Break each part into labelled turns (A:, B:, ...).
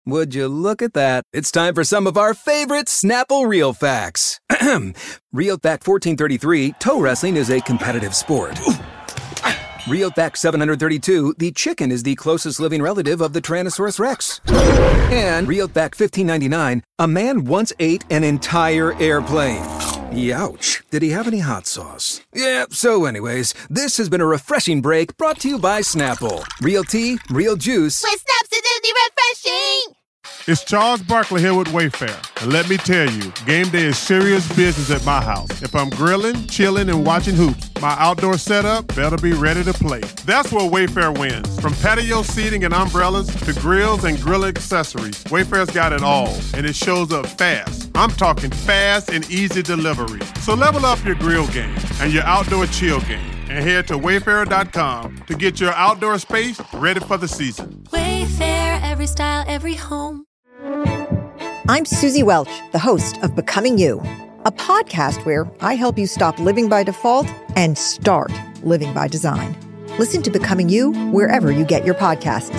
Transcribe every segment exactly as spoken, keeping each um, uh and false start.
A: Would you look at that? It's time for some of our favorite Snapple Real Facts. Real Fact fourteen thirty-three, toe wrestling is a competitive sport. Real Fact seven hundred thirty-two, the chicken is the closest living relative of the Tyrannosaurus Rex. And Real Fact fifteen ninety-nine, a man once ate an entire airplane. Youch. Did he have any hot sauce? Yeah, so anyways, this has been a refreshing break brought to you by Snapple. Real tea, real juice.
B: With Snaps, it's refreshing!
C: It's Charles Barkley here with Wayfair. And let me tell you, game day is serious business at my house. If I'm grilling, chilling, and watching hoops, my outdoor setup better be ready to play. That's where Wayfair wins. From patio seating and umbrellas to grills and grill accessories, Wayfair's got it all, and it shows up fast. I'm talking fast and easy delivery. So level up your grill game and your outdoor chill game, and head to wayfair dot com to get your outdoor space ready for the season.
D: Wayfair, every style, every home.
E: I'm Susie Welch, the host of Becoming You, a podcast where I help you stop living by default and start living by design. Listen to Becoming You wherever you get your podcasts.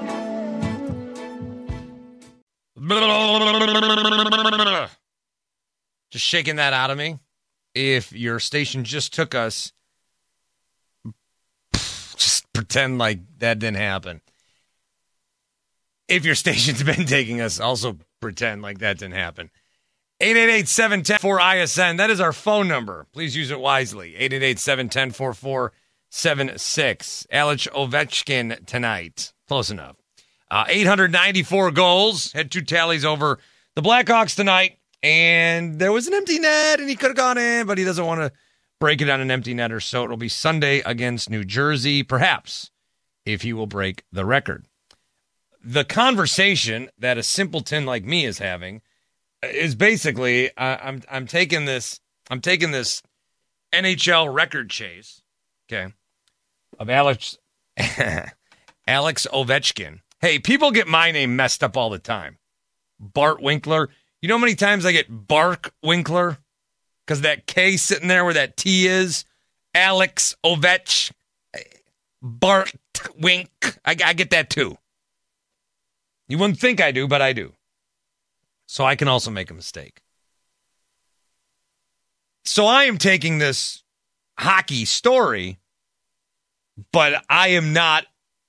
F: Just shaking that out of me. If your station just took us, just pretend like that didn't happen. If your station's been taking us, also pretend like that didn't happen. eight eight eight, seven one zero, four I S N. That is our phone number. Please use it wisely. eight eight eight, seven one zero, four four seven six. Alex Ovechkin tonight. Close enough. Uh, eight hundred ninety-four goals. Had two tallies over the Blackhawks tonight. And there was an empty net, and he could have gone in, but he doesn't want to break it on an empty netter. So it'll be Sunday against New Jersey, perhaps, if he will break the record. The conversation that a simpleton like me is having is basically uh, I'm I'm taking this I'm taking this N H L record chase, okay, of Alex Alex Ovechkin. Hey, people get my name messed up all the time. Bart Winkler. You know how many times I get Bark Winkler? Because that K sitting there where that T is. Alex Ovech. Bart Wink. I, I get that too. You wouldn't think I do, but I do. So I can also make a mistake. So I am taking this hockey story, but I am not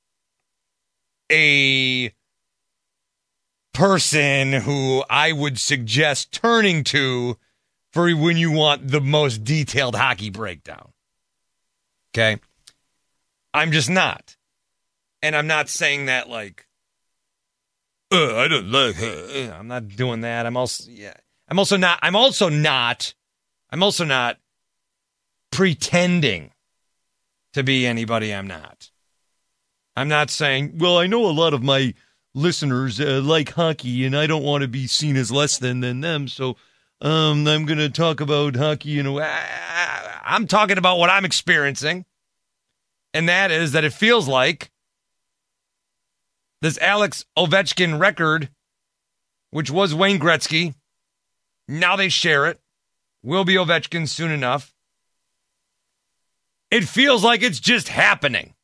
F: a person who I would suggest turning to for when you want the most detailed hockey breakdown. Okay? I'm just not. And I'm not saying that like, Uh, I don't like her. I'm not doing that. I'm also, yeah. I'm also not, I'm also not, I'm also not pretending to be anybody I'm not. I'm not saying, well, I know a lot of my listeners uh, like hockey and I don't want to be seen as less than, than them. So, um, I'm going to talk about hockey. You know, I'm talking about what I'm experiencing. And that is that it feels like this Alex Ovechkin record, which was Wayne Gretzky, now they share it, will be Ovechkin soon enough. It feels like it's just happening.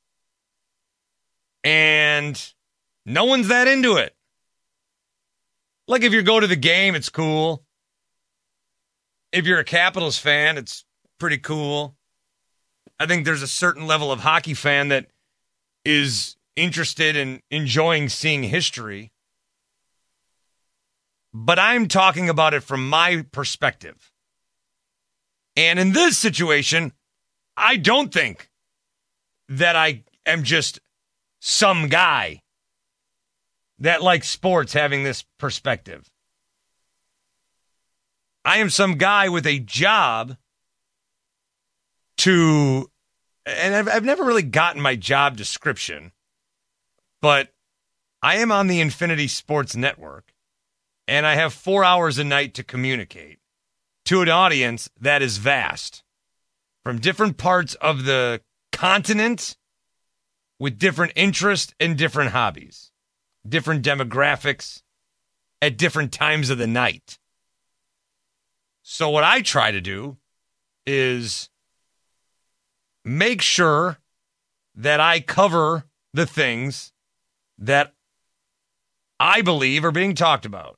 F: And no one's that into it. Like if you go to the game, it's cool. If you're a Capitals fan, it's pretty cool. I think there's a certain level of hockey fan that is interested in enjoying seeing history. But I'm talking about it from my perspective. And in this situation, I don't think that I am just some guy that likes sports having this perspective. I am some guy with a job to, and I've, I've never really gotten my job description, but I am on the Infinity Sports Network, and I have four hours a night to communicate to an audience that is vast, from different parts of the continent, with different interests and different hobbies, different demographics, at different times of the night. So what I try to do is make sure that I cover the things that I believe, are being talked about.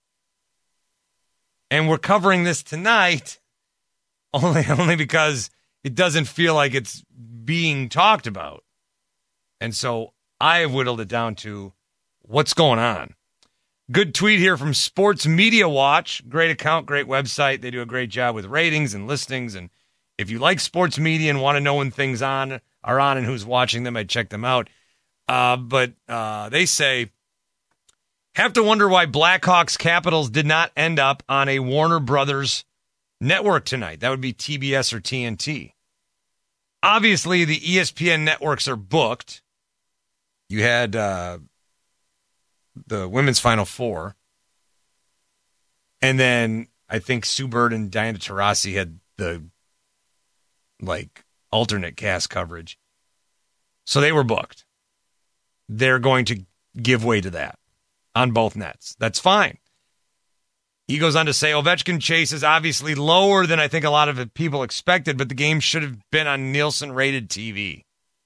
F: And we're covering this tonight only, only because it doesn't feel like it's being talked about. And so I have whittled it down to what's going on. Good tweet here from Sports Media Watch. Great account, great website. They do a great job with ratings and listings. And if you like sports media and want to know when things on are on and who's watching them, I'd check them out. Uh, but uh, they say, have to wonder why Blackhawks Capitals did not end up on a Warner Brothers network tonight. That would be T B S or T N T. Obviously, the E S P N networks are booked. You had uh, the women's Final Four. And then I think Sue Bird and Diana Taurasi had the like alternate cast coverage. So they were booked. They're going to give way to that on both nets. That's fine. He goes on to say Ovechkin chase is obviously lower than I think a lot of people expected, but the game should have been on Nielsen-rated T V.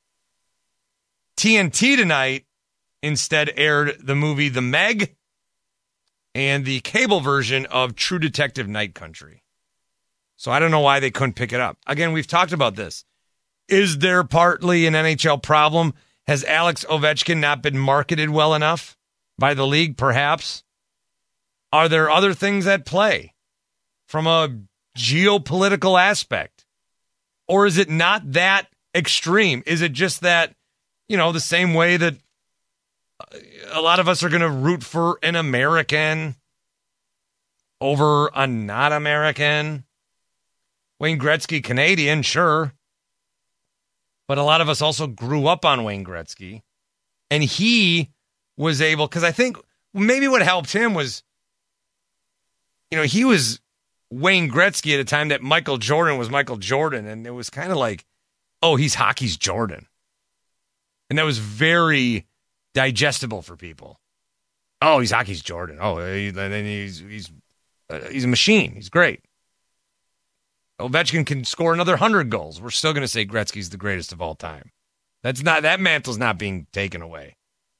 F: T N T tonight instead aired the movie The Meg and the cable version of True Detective Night Country. So I don't know why they couldn't pick it up. Again, we've talked about this. Is there partly an N H L problem? Has Alex Ovechkin not been marketed well enough by the league, perhaps? Are there other things at play from a geopolitical aspect? Or is it not that extreme? Is it just that, you know, the same way that a lot of us are going to root for an American over a not American? Wayne Gretzky, Canadian, sure. But a lot of us also grew up on Wayne Gretzky. And he was able, because I think maybe what helped him was, you know, he was Wayne Gretzky at a time that Michael Jordan was Michael Jordan. And it was kind of like, oh, he's hockey's Jordan. And that was very digestible for people. Oh, he's hockey's Jordan. Oh, then he's he's uh, he's a machine. He's great. Ovechkin can score another one hundred goals. We're still going to say Gretzky's the greatest of all time. That's not, that mantle's not being taken away.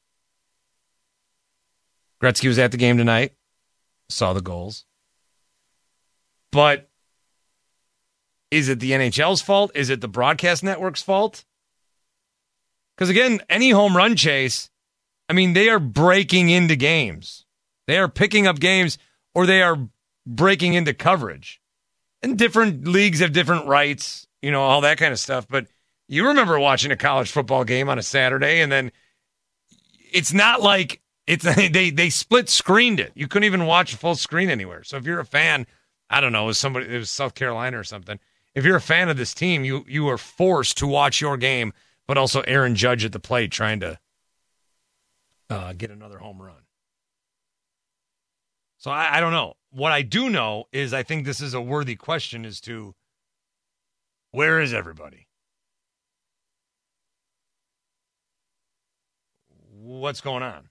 F: Gretzky was at the game tonight, saw the goals. But is it the N H L's fault? Is it the broadcast network's fault? Because again, any home run chase, I mean, they are breaking into games. They are picking up games, or they are breaking into coverage. And different leagues have different rights, you know, all that kind of stuff. But you remember watching a college football game on a Saturday, and then it's not like it's they they split screened it. You couldn't even watch a full screen anywhere. So if you're a fan, I don't know, it was somebody, it was South Carolina or something. If you're a fan of this team, you you are forced to watch your game, but also Aaron Judge at the plate trying to uh, get another home run. So I, I don't know. What I do know is I think this is a worthy question as to where is everybody? What's going on?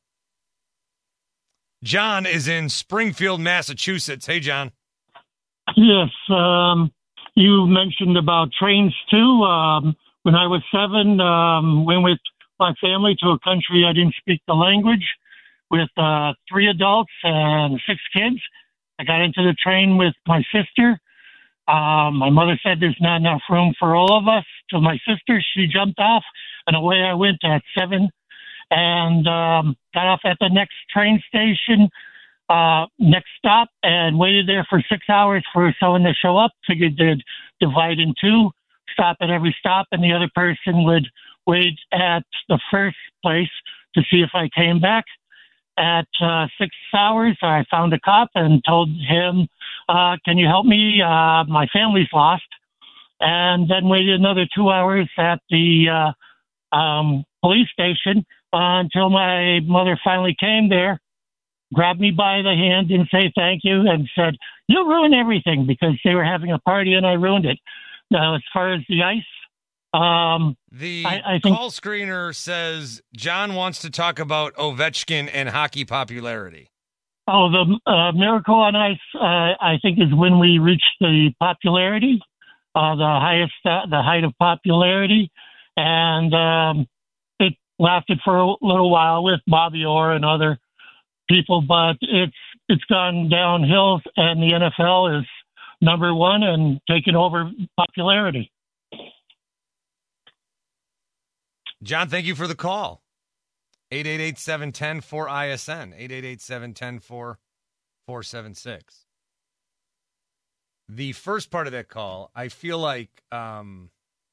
F: John is in Springfield, Massachusetts. Hey, John.
G: Yes. Um, you mentioned about trains, too. Um, when I was seven, um, went with my family to a country I didn't speak the language with uh, three adults and six kids. I got into the train with my sister. Um, my mother said there's not enough room for all of us. So my sister, she jumped off, and away I went at seven, and um, got off at the next train station, uh, next stop, and waited there for six hours for someone to show up. Figured they'd divide in two, stop at every stop, and the other person would wait at the first place to see if I came back. At uh, six hours, I found a cop and told him, uh, can you help me? Uh, my family's lost. And then waited another two hours at the uh, um, police station uh, until my mother finally came there, grabbed me by the hand and say thank you, and said, you'll ruin everything, because they were having a party and I ruined it. Now, as far as the ice, Um,
F: the
G: I, I think,
F: call screener says John wants to talk about Ovechkin and hockey popularity.
G: Oh, the uh, Miracle on Ice, uh, I think, is when we reached the popularity, uh, the highest, uh, the height of popularity. And um, it lasted for a little while with Bobby Orr and other people, but it's it's gone downhill, and the N F L is number one and taking over popularity.
F: John, thank you for the call. eight eight eight, seven one zero, four I S N, eight eight eight, seven one zero, four four seven six. The first part of that call, I feel like, um,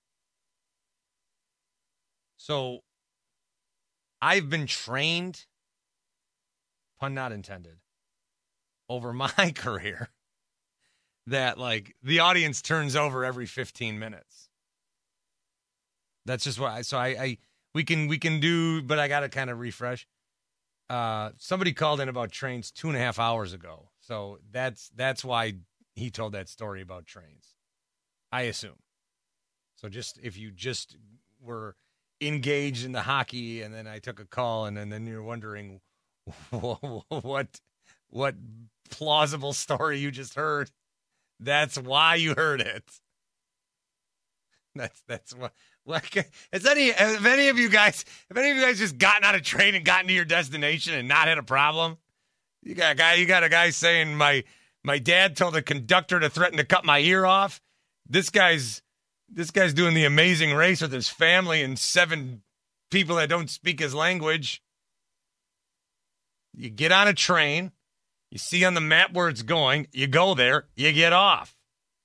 F: so I've been trained, pun not intended, over my career that, like, the audience turns over every fifteen minutes. That's just what I, so I, I we can, we can do, but I got to kind of refresh. Uh, somebody called in about trains two and a half hours ago. So that's, that's why he told that story about trains, I assume. So just, if you just were engaged in the hockey and then I took a call and then, then you're wondering what, what plausible story you just heard, that's why you heard it. That's, that's what, like, has any, have any of you guys, have any of you guys just gotten on a train and gotten to your destination and not had a problem? You got a guy, you got a guy saying my, my dad told the conductor to threaten to cut my ear off. This guy's, this guy's doing the Amazing Race with his family and seven people that don't speak his language. You get on a train, you see on the map where it's going, you go there, you get off.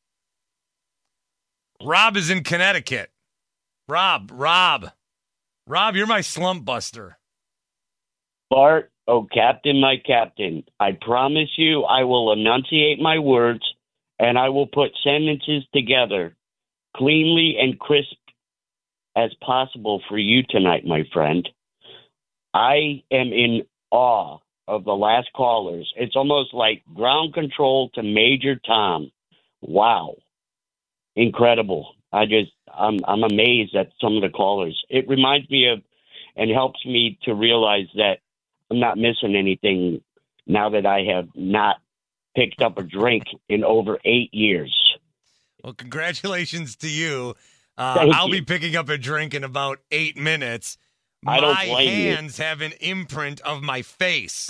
F: Rob is in Connecticut. Rob, Rob, Rob, you're my slump buster.
H: Bart, oh, Captain, my captain, I promise you I will enunciate my words and I will put sentences together cleanly and crisp as possible for you tonight, my friend. I am in awe of the last callers. It's almost like ground control to Major Tom. Wow. Incredible. I just, I'm, I'm amazed at some of the callers. It reminds me of and helps me to realize that I'm not missing anything now that I have not picked up a drink in over eight years.
F: Well, congratulations to you. Uh,
H: Thank
F: I'll
H: you.
F: be picking up a drink in about eight minutes.
H: I don't
F: My
H: blame you.
F: hands have an imprint of my face.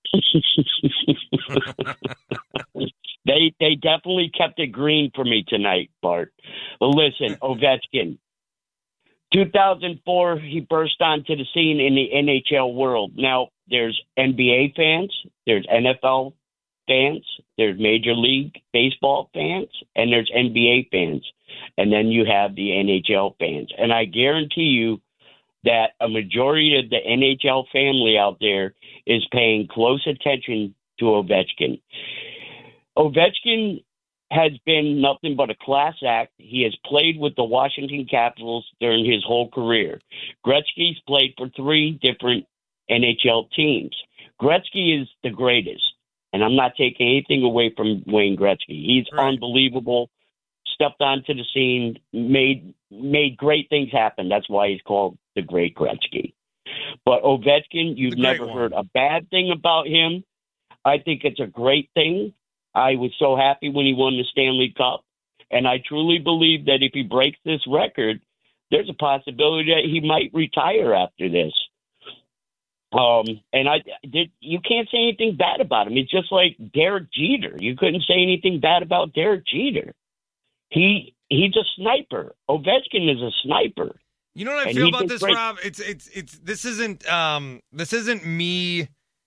H: They they definitely kept it green for me tonight, Bart. Well, listen, Ovechkin. two thousand four, he burst onto the scene in the N H L world. Now, there's N B A fans, there's N F L fans, there's Major League Baseball fans, and there's N B A fans. And then you have the N H L fans. And I guarantee you that a majority of the N H L family out there is paying close attention to Ovechkin. Ovechkin has been nothing but a class act. He has played with the Washington Capitals during his whole career. Gretzky's played for three different N H L teams. Gretzky is the greatest, and I'm not taking anything away from Wayne Gretzky. He's
F: Right.
H: unbelievable, stepped onto the scene, made made great things happen. That's why he's called the Great Gretzky. But Ovechkin, you've
F: The great
H: never
F: one.
H: heard a bad thing about him. I think it's a great thing. I was so happy when he won the Stanley Cup. And I truly believe that if he breaks this record, there's a possibility that he might retire after this. Um, and I did. You can't say anything bad about him. It's just like Derek Jeter. You couldn't say anything bad about Derek Jeter. He he's a sniper. Ovechkin is a sniper.
F: You know what I
H: And
F: feel
H: he
F: about
H: did
F: this,
H: great.
F: Rob? It's it's it's this isn't um this isn't me.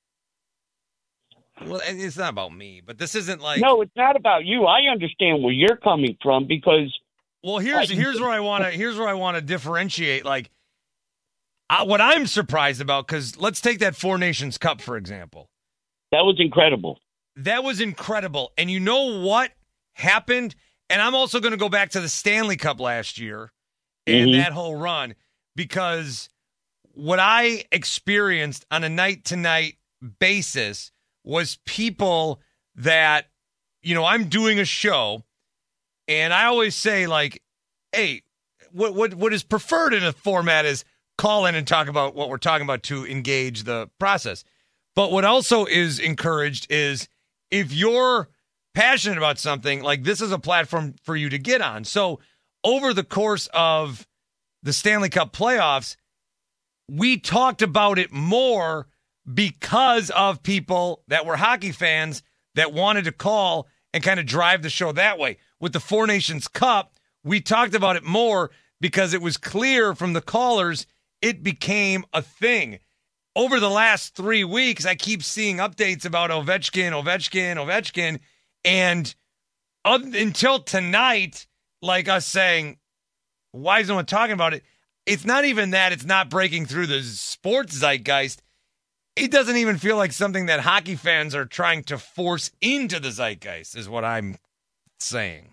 F: Well, it's not about me, but this isn't like
H: No, it's not about you. I understand where you're coming from because
F: Well, here's
H: Like-
F: here's where I want to here's where I want to differentiate. Like, I, what I'm surprised about, because let's take that Four Nations Cup for example.
H: that was incredible.
F: That was incredible, and you know what happened? And I'm also going to go back to the Stanley Cup last year and
H: Mhm.
F: that whole run, because what I experienced on a night to night basis was people that, you know, I'm doing a show. And I always say, like, hey, what what what is preferred in a format is call in and talk about what we're talking about to engage the process. But what also is encouraged is if you're passionate about something, like this is a platform for you to get on. So over the course of the Stanley Cup playoffs, we talked about it more because of people that were hockey fans that wanted to call and kind of drive the show that way. With the Four Nations Cup, we talked about it more because it was clear from the callers it became a thing. Over the last three weeks, I keep seeing updates about Ovechkin, Ovechkin, Ovechkin, and up until tonight, like us saying, why is no one talking about it? It's not even that it's not breaking through the sports zeitgeist. It doesn't even feel like something that hockey fans are trying to force into the zeitgeist, is what I'm saying.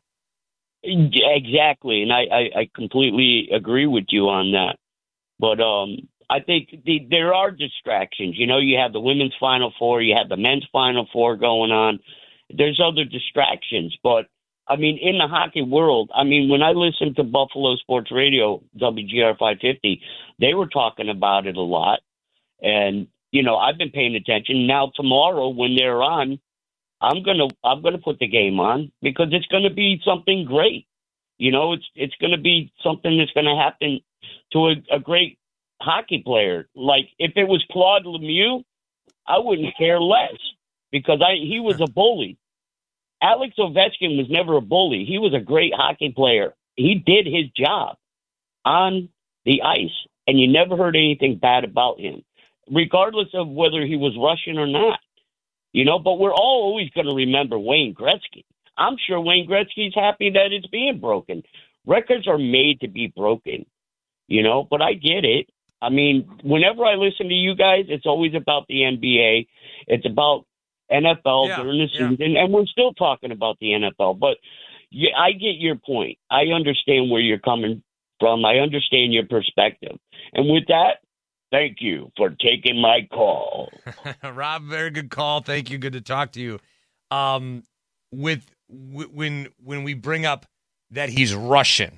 H: Exactly, and I, I, I completely agree with you on that. But um, I think the, there are distractions. You know, you have the women's Final Four, you have the men's Final Four going on. There's other distractions. But, I mean, in the hockey world, I mean, when I listened to Buffalo Sports Radio, W G R five fifty, they were talking about it a lot. And, you know, I've been paying attention. Now, tomorrow when they're on, I'm gonna I'm gonna put the game on because it's gonna be something great. You know, it's it's gonna be something that's gonna happen to a, a great hockey player. Like if it was Claude Lemieux, I wouldn't care less because I he was a bully. Alex Ovechkin was never a bully. He was a great hockey player. He did his job on the ice, and you never heard anything bad about him, regardless of whether he was Russian or not. You know, but we're all always going to remember Wayne Gretzky. I'm sure Wayne Gretzky's happy that it's being broken. Records are made to be broken, you know, but I get it. I mean, whenever I listen to you guys, it's always about the N B A. It's about N F L
F: yeah,
H: during the
F: yeah.
H: season, and we're still talking about the N F L. But yeah, I get your point. I understand where you're coming from. I understand your perspective. And with that, thank you for taking my call.
F: Rob, very good call. Thank you. Good to talk to you. Um, with w- when when we bring up that he's Russian,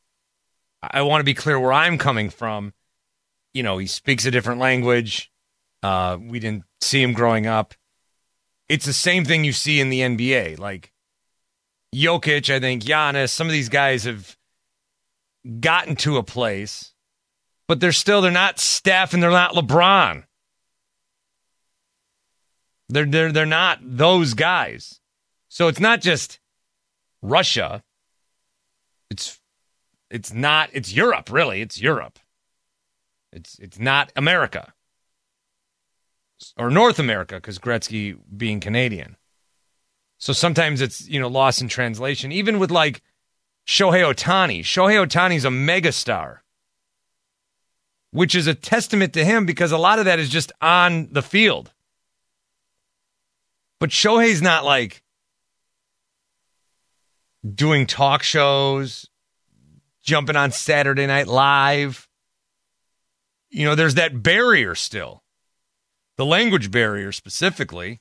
F: I want to be clear where I'm coming from. You know, he speaks a different language. Uh, we didn't see him growing up. It's the same thing you see in the N B A. Like Jokic, I think, Giannis, some of these guys have gotten to a place, but they're still, they're not Steph and they're not LeBron. They're, they're, they're not those guys. So it's not just Russia. It's, it's not, it's Europe, really. It's Europe. It's, it's not America or North America because Gretzky being Canadian. So sometimes it's, you know, lost in translation. Even with like Shohei Ohtani. Shohei Ohtani's a megastar, which is a testament to him because a lot of that is just on the field. But Shohei's not like doing talk shows, jumping on Saturday Night Live. You know, there's that barrier still. The language barrier specifically.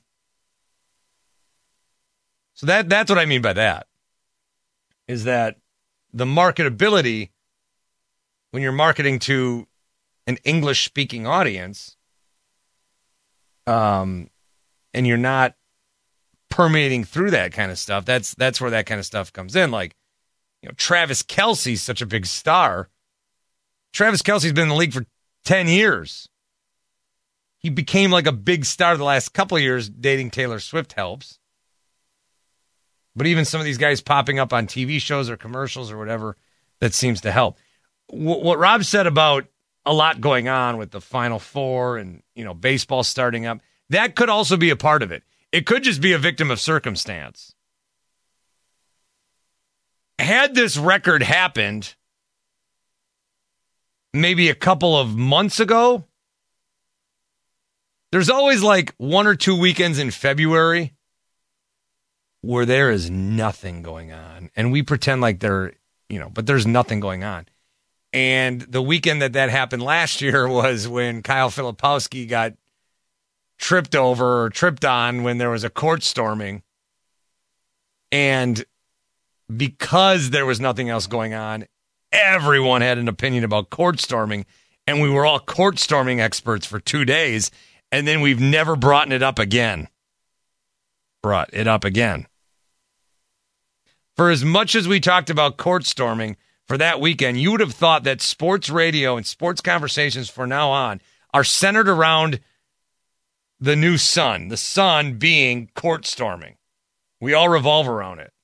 F: So that that's what I mean by that. Is that the marketability when you're marketing to an English-speaking audience, um, and you're not permeating through that kind of stuff, that's that's where that kind of stuff comes in. Like, you know, Travis Kelce's such a big star. Travis Kelce's been in the league for ten years. He became like a big star the last couple of years. Dating Taylor Swift helps. But even some of these guys popping up on T V shows or commercials or whatever, that seems to help. W- what Rob said about a lot going on with the Final Four and, you know, baseball starting up, that could also be a part of it. It could just be a victim of circumstance. Had this record happened maybe a couple of months ago, there's always like one or two weekends in February where there is nothing going on. And we pretend like there, you know, but there's nothing going on. And the weekend that that happened last year was when Kyle Filipowski got tripped over or tripped on when there was a court storming. And because there was nothing else going on, everyone had an opinion about court storming. And we were all court storming experts for two days. And then we've never brought it up again. Brought it up again. For as much as we talked about court storming for that weekend, you would have thought that sports radio and sports conversations from now on are centered around the new sun, the sun being court storming. We all revolve around it.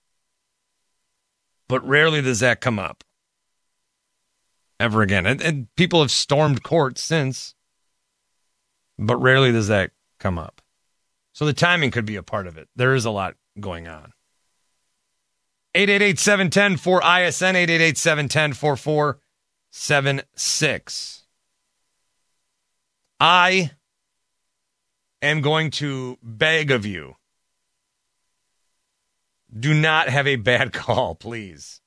F: But rarely does that come up. Ever again. And, and people have stormed courts since. But rarely does that come up. So the timing could be a part of it. There is a lot going on. eight eight eight, seven one zero, four I S N, eight eight eight, seven one zero, four four seven six. I am going to beg of you, do not have a bad call, please.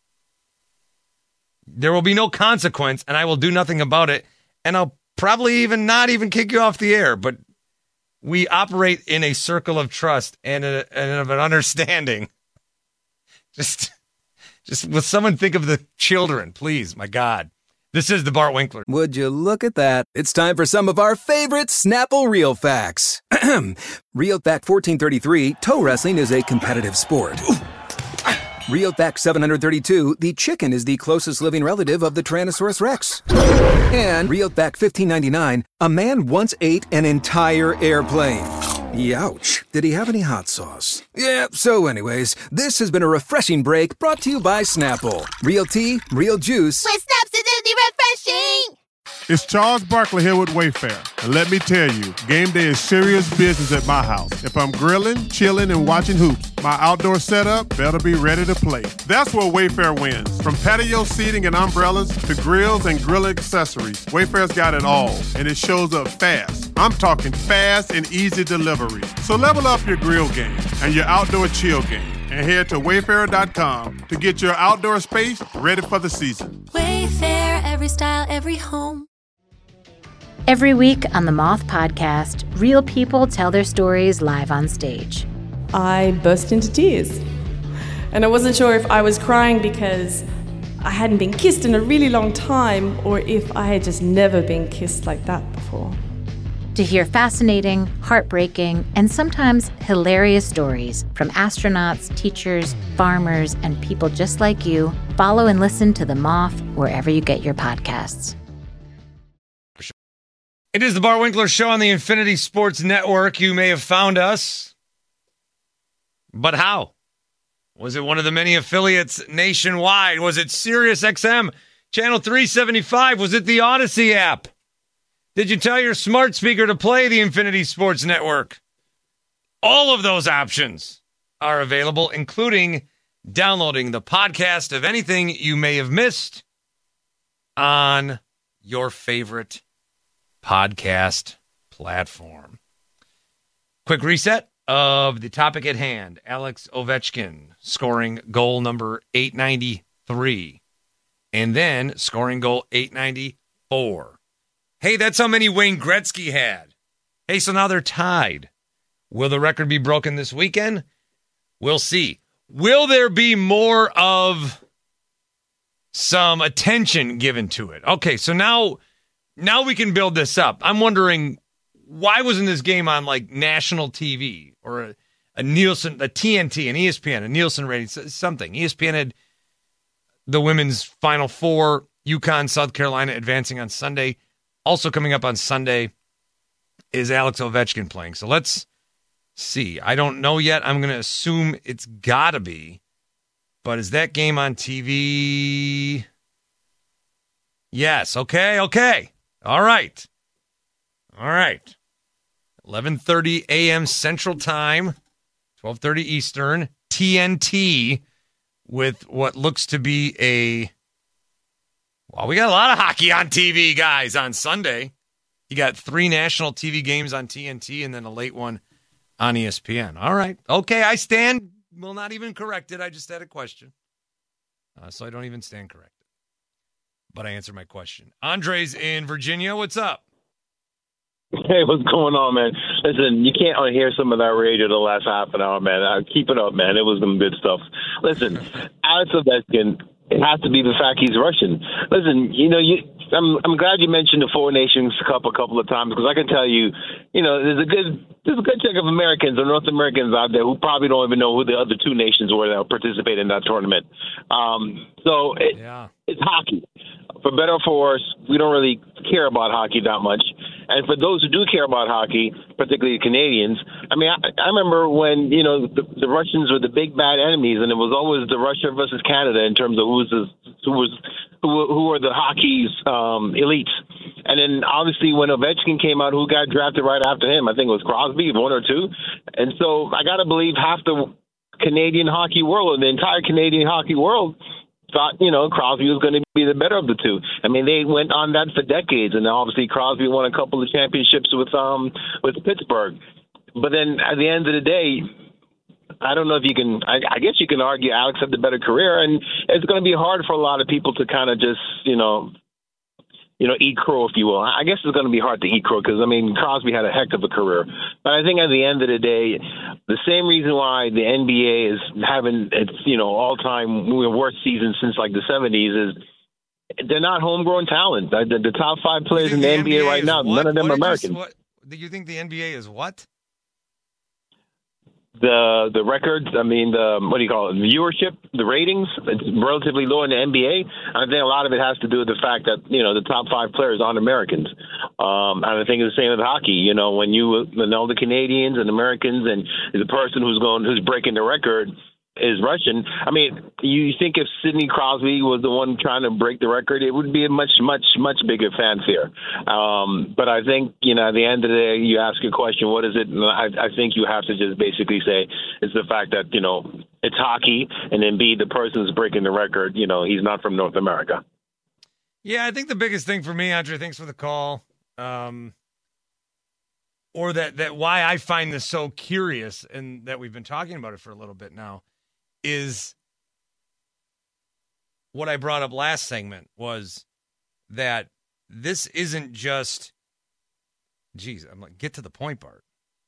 F: There will be no consequence, and I will do nothing about it, and I'll probably even not even kick you off the air, but we operate in a circle of trust and, a, and of an understanding. Just, just will someone think of the children, please, my God. This is the Bart Winkler.
A: Would you look at that? It's time for some of our favorite Snapple Real Facts. Real Fact fourteen thirty-three, toe wrestling is a competitive sport. Real Fact seven hundred thirty-two, the chicken is the closest living relative of the Tyrannosaurus Rex. And Real Fact fifteen ninety-nine, a man once ate an entire airplane. Youch. Did he have any hot sauce? Yeah, so anyways, this has been a refreshing break brought to you by Snapple. Real tea, real juice.
B: With Snaps, it is refreshing.
C: It's Charles Barkley here with Wayfair. And let me tell you, game day is serious business at my house. If I'm grilling, chilling, and watching hoops, my outdoor setup better be ready to play. That's where Wayfair wins. From patio seating and umbrellas to grills and grill accessories, Wayfair's got it all, and it shows up fast. I'm talking fast and easy delivery. So level up your grill game and your outdoor chill game, and head to wayfair dot com to get your outdoor space ready for the season.
D: Wayfair, every style, every home.
I: Every week on the Moth Podcast, real people tell their stories live on stage.
J: I burst into tears. And I wasn't sure if I was crying because I hadn't been kissed in a really long time or if I had just never been kissed like that before.
I: To hear fascinating, heartbreaking, and sometimes hilarious stories from astronauts, teachers, farmers, and people just like you, follow and listen to The Moth wherever you get your podcasts.
F: It is the Bart Winkler Show on the Infinity Sports Network. You may have found us, but how? Was it one of the many affiliates nationwide? Was it Sirius X M Channel three seventy-five? Was it the Odyssey app? Did you tell your smart speaker to play the Infinity Sports Network? All of those options are available, including downloading the podcast of anything you may have missed on your favorite podcast platform. Quick reset of the topic at hand. Alex Ovechkin scoring goal number eight ninety-three and then scoring goal eight ninety-four. Hey, that's how many Wayne Gretzky had. Hey, so now they're tied. Will the record be broken this weekend? We'll see. Will there be more of some attention given to it? Okay, so now Now we can build this up. I'm wondering, why wasn't this game on like national T V or a, a Nielsen, a T N T, an E S P N, a Nielsen rating, something? E S P N had the women's Final Four, UConn, South Carolina advancing on Sunday. Also coming up on Sunday is Alex Ovechkin playing. So let's see. I don't know yet. I'm going to assume it's got to be. But is that game on T V? Yes. Okay. Okay. All right. All right. eleven thirty a.m. Central Time, twelve thirty Eastern, T N T, with what looks to be a... Well, we got a lot of hockey on T V, guys, on Sunday. You got three national T V games on T N T and then a late one on E S P N. All right. Okay, I stand. Will not even correct it. I just had a question. Uh, so I don't even stand corrected. But I answered my question. Andre's in Virginia. What's up?
K: Hey, what's going on, man? Listen, you can't hear some of that radio the last half an hour, man. Uh, keep it up, man. It was some good stuff. Listen, Alex Ovechkin, it has to be the fact he's Russian. Listen, you know, you, I'm I'm glad you mentioned the Four Nations Cup a couple of times because I can tell you, you know, there's a good there's a good chunk of Americans or North Americans out there who probably don't even know who the other two nations were that participate in that tournament. Um, so it,
F: yeah.
K: It's hockey. For better or for worse, we don't really care about hockey that much. And for those who do care about hockey, particularly Canadians, I mean, I, I remember when, you know, the, the Russians were the big bad enemies, and it was always the Russia versus Canada in terms of who was the, who was who, who were the hockey's um, elites. And then obviously when Ovechkin came out, who got drafted right after him? I think it was Crosby, one or two. And so I got to believe half the Canadian hockey world, and the entire Canadian hockey world, thought, you know, Crosby was going to be the better of the two. I mean, they went on that for decades, and obviously Crosby won a couple of championships with um with Pittsburgh. But then at the end of the day, I don't know if you can, I, I guess you can argue Alex had the better career, and it's going to be hard for a lot of people to kind of just, you know, you know, eat crow, if you will. I guess it's going to be hard to eat crow because, I mean, Crosby had a heck of a career. But I think at the end of the day, the same reason why the N B A is having its, you know, all-time worst season since, like, the seventies is they're not homegrown talent. The, the, the top five players in the, the N B A, N B A right now, what? none of them
F: what
K: are Americans.
F: You, what, do you think the N B A is what?
K: The the records, I mean, the what do you call it? Viewership, the ratings, it's relatively low in the N B A. I think a lot of it has to do with the fact that, you know, the top five players aren't Americans. Um, and I think it's the same with hockey. You know, when you know the Canadians and Americans, and the person who's going, who's breaking the record is Russian. I mean, you think if Sidney Crosby was the one trying to break the record, it would be a much, much, much bigger fanfare. Um, but I think, you know, at the end of the day, you ask a question, what is it? And I, I think you have to just basically say it's the fact that, you know, it's hockey, and then B, the person who's breaking the record, you know, he's not from North America.
F: Yeah, I think the biggest thing for me, Andre, thanks for the call, um, or that, that why I find this so curious, and that we've been talking about it for a little bit now, is what I brought up last segment, was that this isn't just, geez, I'm like, get to the point, Bart.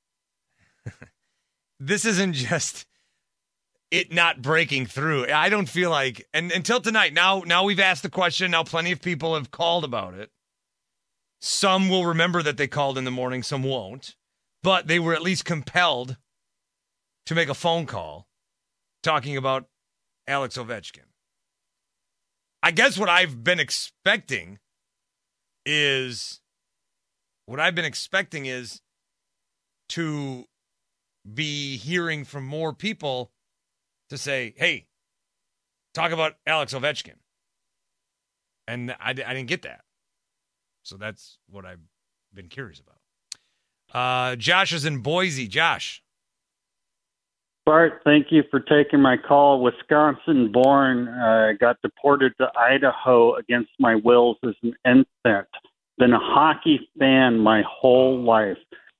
F: This isn't just it not breaking through. I don't feel like, and until tonight, now, now we've asked the question, now plenty of people have called about it. Some will remember that they called in the morning, some won't, but they were at least compelled to make a phone call talking about Alex Ovechkin. I guess what I've been expecting is, what I've been expecting is to be hearing from more people to say, hey, talk about Alex Ovechkin. And I, I didn't get that. So that's what I've been curious about. Uh, Josh is in Boise. Josh.
L: Bart, thank you for taking my call. Wisconsin-born, uh, got deported to Idaho against my wills as an infant. Been a hockey fan my whole life.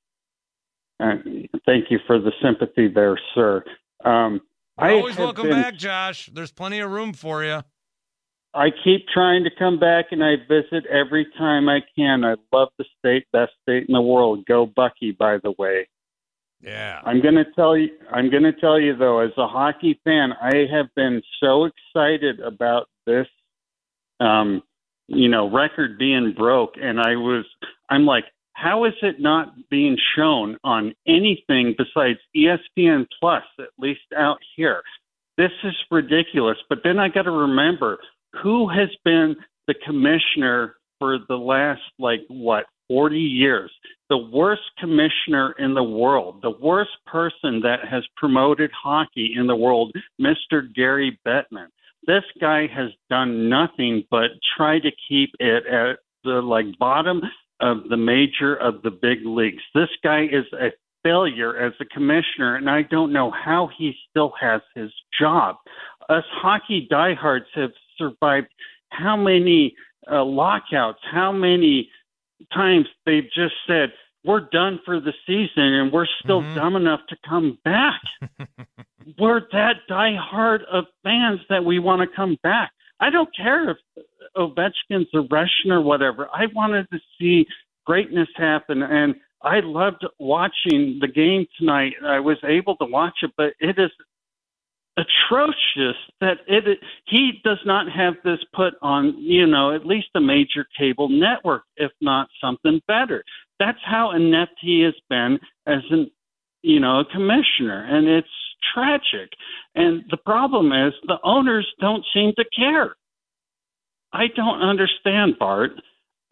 L: Uh, thank you for the sympathy there, sir. Um,
F: You're
L: I
F: always welcome
L: been,
F: back, Josh. There's plenty of room for you.
L: I keep trying to come back, and I visit every time I can. I love the state, best state in the world. Go Bucky, by the way.
F: Yeah.
L: I'm going to tell you, I'm going to tell you though, as a hockey fan, I have been so excited about this, um, you know, record being broke. And I was, I'm like, how is it not being shown on anything besides E S P N Plus, at least out here? This is ridiculous. But then I got to remember, who has been the commissioner for the last, like, what, forty years? The worst commissioner in the world, the worst person that has promoted hockey in the world, Mister Gary Bettman. This guy has done nothing but try to keep it at the like bottom of the major of the big leagues. This guy is a failure as a commissioner, and I don't know how he still has his job. Us hockey diehards have survived how many uh, lockouts, how many times they've just said, we're done for the season, and we're still mm-hmm. dumb enough to come back. We're that diehard of fans that we want to come back. I don't care if Ovechkin's a Russian or whatever. I wanted to see greatness happen, and I loved watching the game tonight. I was able to watch it, but it is atrocious that it he does not have this put on, you know, at least a major cable network, if not something better. That's how inept he has been as an, you know, a commissioner, and it's tragic. And the problem is the owners don't seem to care. I don't understand, Bart.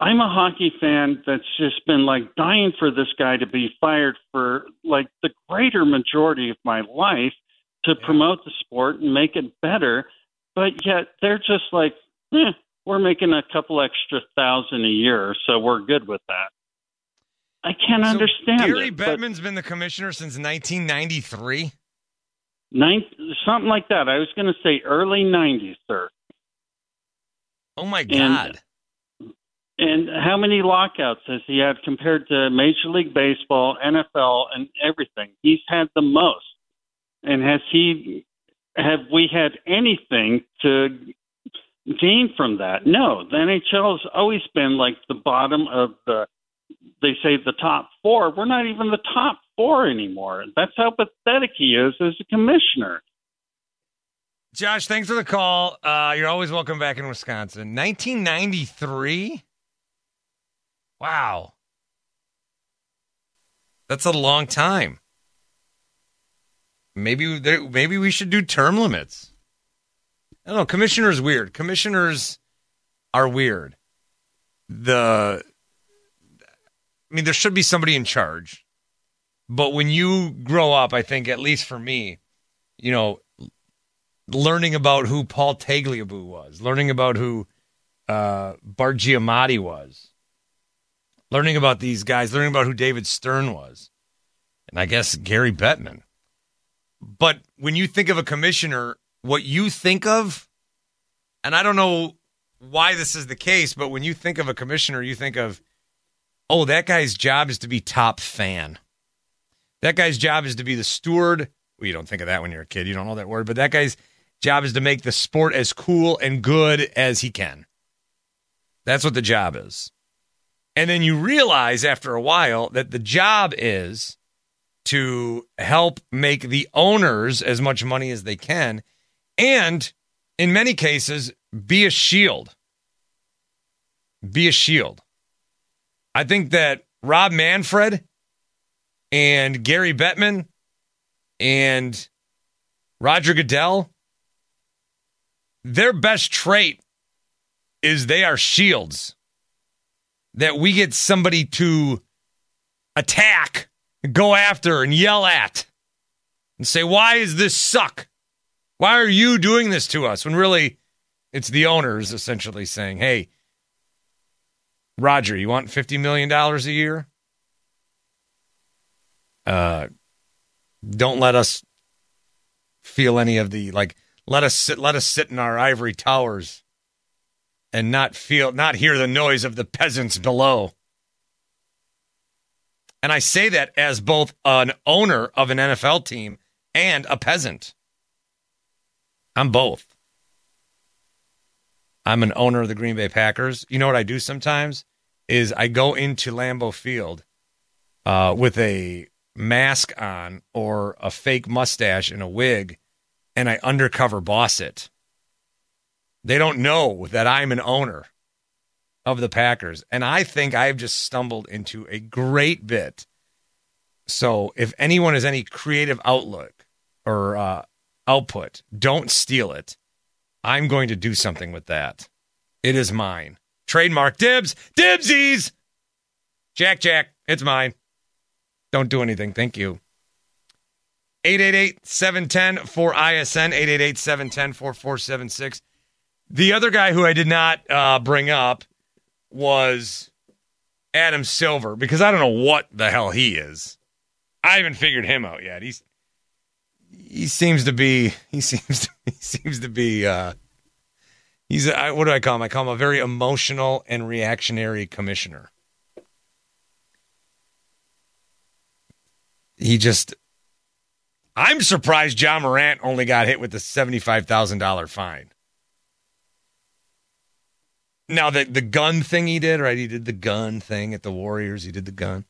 L: I'm a hockey fan that's just been like dying for this guy to be fired for like the greater majority of my life to yeah. promote the sport and make it better. But yet they're just like, eh, we're making a couple extra thousand a year, so we're good with that. I can't
F: so
L: understand
F: Gary
L: it.
F: Gary Bettman's been the commissioner since nineteen ninety-three?
L: Nine, something like that. I was going to say early nineties, sir.
F: Oh, my God.
L: And, and how many lockouts has he had compared to Major League Baseball, N F L, and everything? He's had the most. And has he, have we had anything to gain from that? No. The N H L has always been like the bottom of the, they say the top four. We're not even the top four anymore. That's how pathetic he is as a commissioner.
F: Josh, thanks for the call. Uh, you're always welcome back in Wisconsin. nineteen ninety-three? Wow. That's a long time. Maybe there, maybe we should do term limits. I don't know. Commissioners weird. Commissioners are weird. The, I mean, there should be somebody in charge. But when you grow up, I think, at least for me, you know, learning about who Paul Tagliabue was, learning about who uh, Bart Giamatti was, learning about these guys, learning about who David Stern was, and I guess Gary Bettman. But when you think of a commissioner, what you think of, and I don't know why this is the case, but when you think of a commissioner, you think of, oh, that guy's job is to be top fan. That guy's job is to be the steward. Well, you don't think of that when you're a kid. You don't know that word. But that guy's job is to make the sport as cool and good as he can. That's what the job is. And then you realize after a while that the job is to help make the owners as much money as they can. And in many cases, be a shield. Be a shield. I think that Rob Manfred and Gary Bettman and Roger Goodell, their best trait is they are shields. That we get somebody to attack, go after, and yell at, and say, why is this suck? Why are you doing this to us? When really, it's the owners essentially saying, hey, Roger, you want fifty million dollars a year? Uh, don't let us feel any of the, like, let us sit, let us sit in our ivory towers and not feel, not hear the noise of the peasants below. And I say that as both an owner of an N F L team and a peasant. I'm both. I'm an owner of the Green Bay Packers. You know what I do sometimes is I go into Lambeau Field uh, with a mask on or a fake mustache and a wig, and I undercover boss it. They don't know that I'm an owner of the Packers, and I think I've just stumbled into a great bit. So if anyone has any creative outlook or uh, output, don't steal it. I'm going to do something with that. It is mine. Trademark dibs. Dibsies! Jack, Jack, it's mine. Don't do anything. Thank you. eight eight eight, seven one zero, four I S N, eight eight eight, seven one zero, four four seven six. The other guy who I did not uh, bring up was Adam Silver, because I don't know what the hell he is. I haven't figured him out yet. He's he seems to be he seems to, he seems to be uh, he's a, what do I call him? I call him a very emotional and reactionary commissioner. He just, I'm surprised John Morant only got hit with the seventy-five thousand dollars fine. Now, the, the gun thing he did, right? He did the gun thing at the Warriors. He did the gun.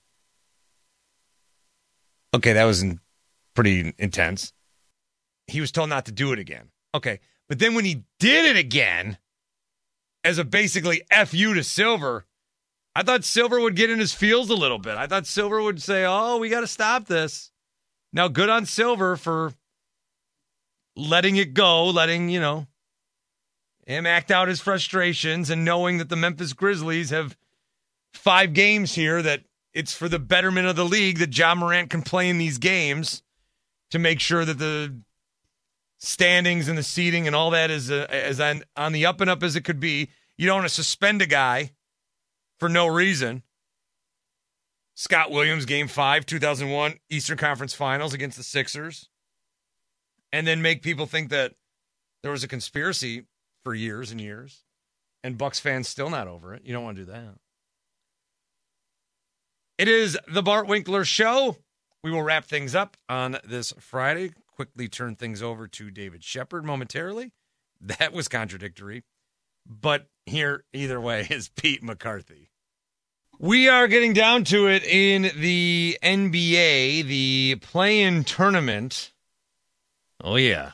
F: Okay, that was in, pretty intense. He was told not to do it again. Okay, but then when he did it again, as a basically F you to Silver, I thought Silver would get in his feels a little bit. I thought Silver would say, oh, we got to stop this. Now, good on Silver for letting it go, letting, you know, him act out his frustrations and knowing that the Memphis Grizzlies have five games here that it's for the betterment of the league that Ja Morant can play in these games to make sure that the standings and the seating and all that is uh, as on, on the up and up as it could be. You don't want to suspend a guy for no reason. Scott Williams, game five, two thousand one, Eastern Conference Finals against the Sixers. And then make people think that there was a conspiracy for years and years. And Bucks fans still not over it. You don't want to do that. It is the Bart Winkler Show. We will wrap things up on this Friday. Quickly turn things over to David Shepard momentarily. That was contradictory. But here, either way, is Pete McCarthy. We are getting down to it in the N B A, the play-in tournament. Oh, yeah.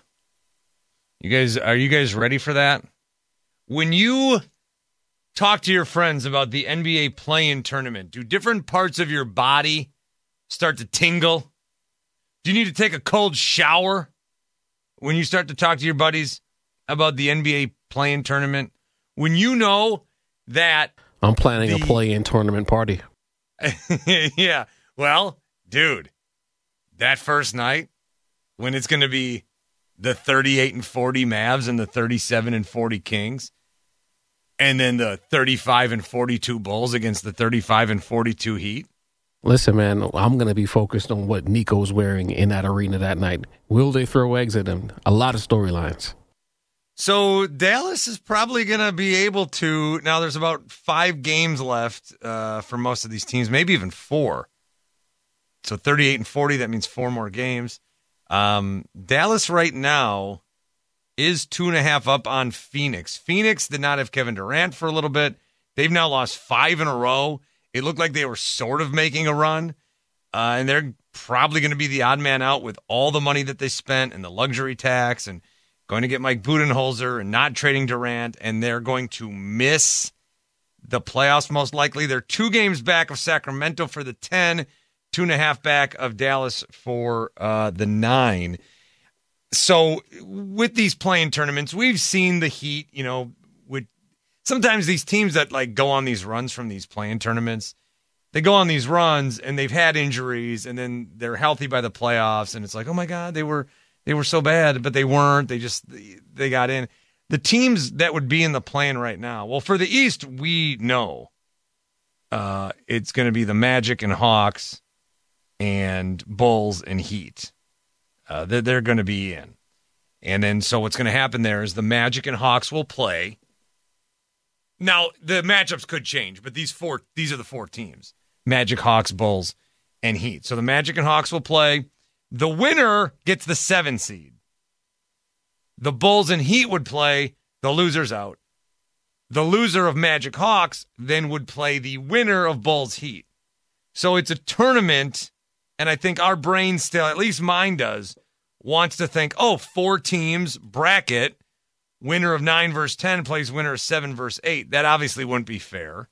F: You guys, are you guys ready for that? When you talk to your friends about the N B A play-in tournament, do different parts of your body start to tingle? Do you need to take a cold shower when you start to talk to your buddies about the N B A play-in tournament? When you know that...
M: I'm planning
F: the,
M: a play-in tournament party.
F: Yeah. Well, dude, that first night when it's going to be the thirty-eight and forty Mavs and the thirty-seven and forty Kings, and then the thirty-five and forty-two Bulls against the thirty-five and forty-two Heat.
M: Listen, man, I'm going to be focused on what Nico's wearing in that arena that night. Will they throw eggs at him? A lot of storylines.
F: So Dallas is probably going to be able to, now there's about five games left uh, for most of these teams, maybe even four. So thirty-eight and forty, that means four more games. Um, Dallas right now is two and a half up on Phoenix. Phoenix did not have Kevin Durant for a little bit. They've now lost five in a row. It looked like they were sort of making a run, uh, and they're probably going to be the odd man out with all the money that they spent and the luxury tax and going to get Mike Budenholzer and not trading Durant, and they're going to miss the playoffs most likely. They're two games back of Sacramento for the ten, two and a half back of Dallas for uh, the nine. So with these play-in tournaments, we've seen the Heat, you know, with sometimes these teams that like go on these runs from these play-in tournaments, they go on these runs and they've had injuries and then they're healthy by the playoffs. And it's like, oh my God, they were, they were so bad, but they weren't. They just, they got in. The teams that would be in the play-in right now, well, for the East, we know uh, it's going to be the Magic and Hawks and Bulls and Heat. Uh, they're they're going to be in. And then so what's going to happen there is the Magic and Hawks will play. Now, the matchups could change, but these four these are the four teams. Magic, Hawks, Bulls, and Heat. So the Magic and Hawks will play. The winner gets the seven seed. The Bulls and Heat would play. The loser's out. The loser of Magic Hawks then would play the winner of Bulls Heat. So it's a tournament. And I think our brain still, at least mine does, wants to think, oh, four teams, bracket, winner of nine versus ten plays winner of seven versus eight. That obviously wouldn't be fair.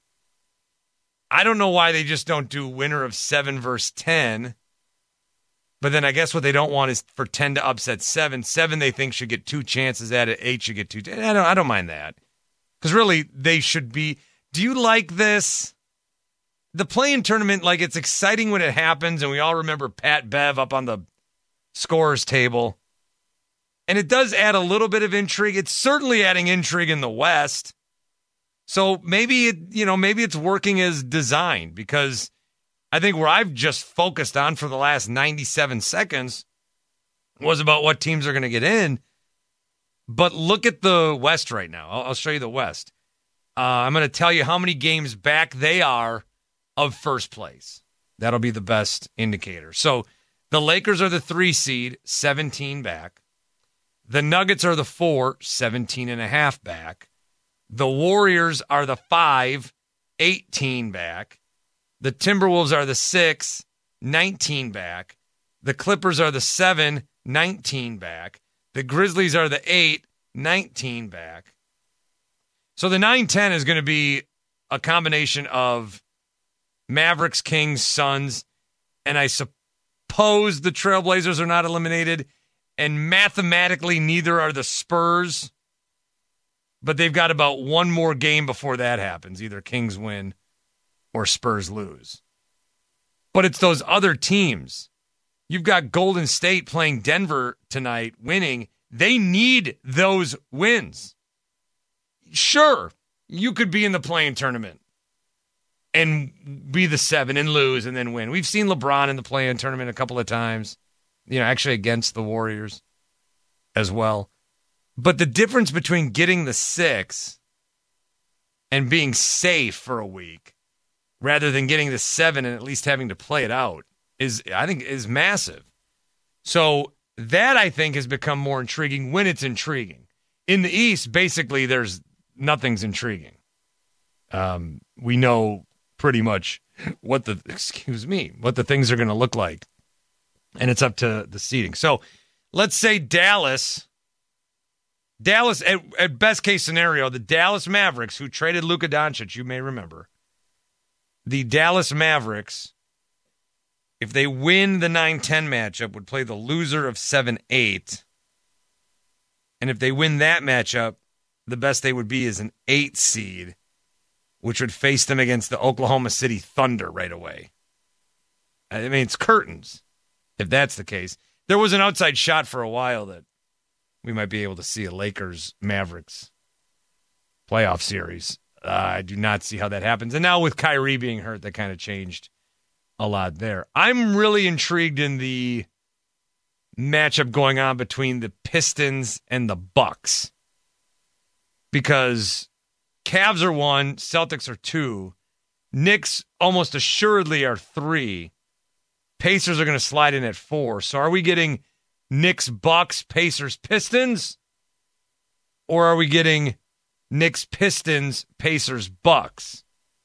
F: I don't know why they just don't do winner of seven versus ten. But then I guess what they don't want is for ten to upset seven. seven they think should get two chances at it. eight should get two. I don't, I don't mind that. Because really, they should be. Do you like this? The play-in tournament, like, it's exciting when it happens, and we all remember Pat Bev up on the scorers table. And it does add a little bit of intrigue. It's certainly adding intrigue in the West. So maybe, it, you know, maybe it's working as designed, because I think where I've just focused on for the last ninety-seven seconds was about what teams are going to get in. But look at the West right now. I'll, I'll show you the West. Uh, I'm going to tell you how many games back they are of first place. That'll be the best indicator. So the Lakers are the three seed, seventeen back. The Nuggets are the four, seventeen and a half back. The Warriors are the five, eighteen back. The Timberwolves are the six, nineteen back. The Clippers are the seven, nineteen back. The Grizzlies are the eight, nineteen back. So the nine ten is going to be a combination of Mavericks, Kings, Suns, and I suppose the Trailblazers are not eliminated, and mathematically neither are the Spurs, but they've got about one more game before that happens. Either Kings win or Spurs lose. But it's those other teams. You've got Golden State playing Denver tonight, winning. They need those wins. Sure, you could be in the play-in tournament and be the seven and lose and then win. We've seen LeBron in the play-in tournament a couple of times, you know, actually against the Warriors as well. But the difference between getting the six and being safe for a week rather than getting the seven and at least having to play it out is, I think, is massive. So that, I think, has become more intriguing when it's intriguing. In the East, basically, there's nothing's intriguing. Um, we know pretty much what the, excuse me, what the things are going to look like. And it's up to the seeding. So let's say Dallas, Dallas, at, at best case scenario, the Dallas Mavericks, who traded Luka Doncic, you may remember, the Dallas Mavericks, if they win the nine ten matchup, would play the loser of seven eight. And if they win that matchup, the best they would be is an eight seed, which would face them against the Oklahoma City Thunder right away. I mean, it's curtains, if that's the case. There was an outside shot for a while that we might be able to see a Lakers-Mavericks playoff series. Uh, I do not see how that happens. And now with Kyrie being hurt, that kind of changed a lot there. I'm really intrigued in the matchup going on between the Pistons and the Bucks, because Cavs are one, Celtics are two, Knicks almost assuredly are three, Pacers are going to slide in at four. So are we getting Knicks, Bucks, Pacers, Pistons? Or are we getting Knicks, Pistons, Pacers, Bucks?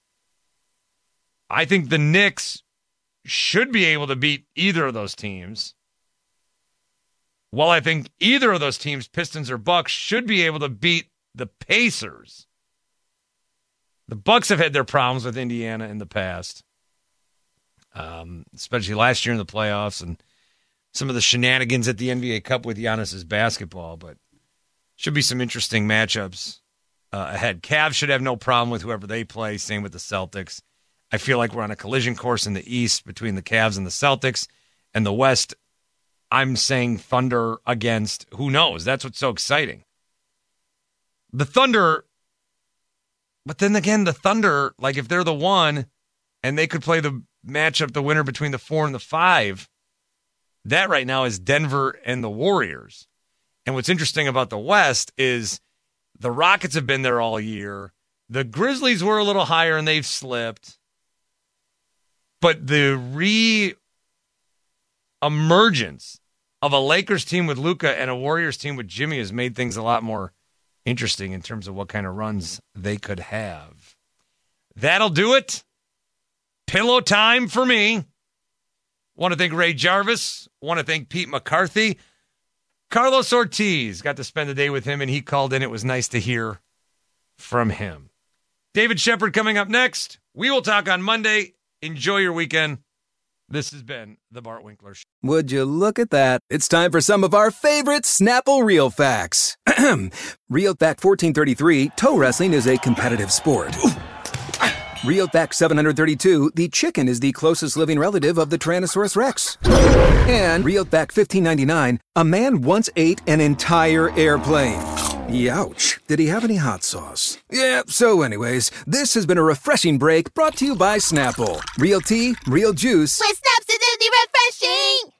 F: I think the Knicks should be able to beat either of those teams. While I think either of those teams, Pistons or Bucks, should be able to beat the Pacers. The Bucks have had their problems with Indiana in the past, um, especially last year in the playoffs and some of the shenanigans at the N B A Cup with Giannis's basketball. But should be some interesting matchups uh, ahead. Cavs should have no problem with whoever they play. Same with the Celtics. I feel like we're on a collision course in the East between the Cavs and the Celtics. And the West, I'm saying Thunder against, who knows? That's what's so exciting. The Thunder, but then again, the Thunder, like if they're the one and they could play the matchup, the winner between the four and the five, that right now is Denver and the Warriors. And what's interesting about the West is the Rockets have been there all year. The Grizzlies were a little higher and they've slipped. But the re-emergence of a Lakers team with Luka and a Warriors team with Jimmy has made things a lot more interesting in terms of what kind of runs they could have. That'll do it. Pillow time for me. Want to thank Ray Jarvis. Want to thank Pete McCarthy. Carlos Ortiz, got to spend the day with him, and he called in. It was nice to hear from him. David Shepard coming up next. We will talk on Monday. Enjoy your weekend. This has been the Bart Winkler Show.
A: Would you look at that? It's time for some of our favorite Snapple Real Facts. Real Fact fourteen thirty-three, toe wrestling is a competitive sport. Real Fact seven hundred thirty-two, the chicken is the closest living relative of the Tyrannosaurus Rex. And Real Fact fifteen ninety-nine, a man once ate an entire airplane. Youch. Did he have any hot sauce? Yeah, so anyways, this has been a refreshing break brought to you by Snapple. Real tea, real juice.
B: With Snap's acidity refreshing!